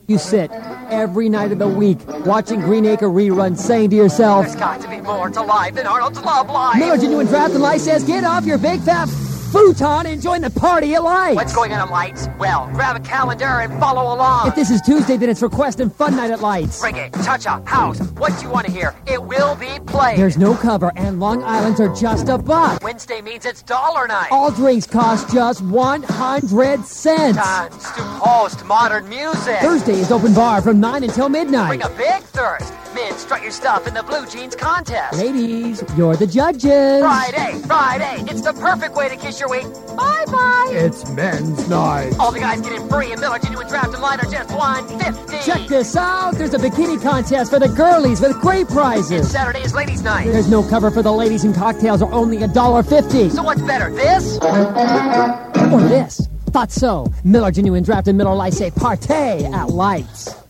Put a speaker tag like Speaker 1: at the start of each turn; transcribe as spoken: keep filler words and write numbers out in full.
Speaker 1: You sit every night of the week watching Greenacre reruns, saying to yourself,
Speaker 2: there's got to be more to life than Arnold's Love Life.
Speaker 1: Miller Genuine Draft and Light says, get off your big fat futon and join the party at Lights.
Speaker 2: What's going on at Lights? Well, grab a calendar and follow along.
Speaker 1: If this is Tuesday, then it's Request and Fun Night at Lights.
Speaker 2: Reggae, cha-cha, house, what you want to hear, it will be played.
Speaker 1: There's no cover, and Long Island's are just a buck.
Speaker 2: Wednesday means it's dollar night.
Speaker 1: All drinks cost just one hundred cents.
Speaker 2: Dance to post-modern music.
Speaker 1: Thursday is open bar from nine until midnight.
Speaker 2: Bring a big thirst. Men, strut your stuff in the blue jeans contest.
Speaker 1: Ladies, you're the judges.
Speaker 2: Friday, Friday, it's the perfect way to kiss your week. Bye-bye.
Speaker 3: It's men's night.
Speaker 2: All the guys get in free, and Miller Genuine Draft and Light are just one fifty.
Speaker 1: Check this out. There's a bikini contest for the girlies with great prizes.
Speaker 2: And Saturday is ladies' night.
Speaker 1: There's no cover for the ladies, and cocktails are only a dollar fifty.
Speaker 2: So what's better, this?
Speaker 1: Or this? Thought so. Miller Genuine Draft and Miller Lite say partay at Lights.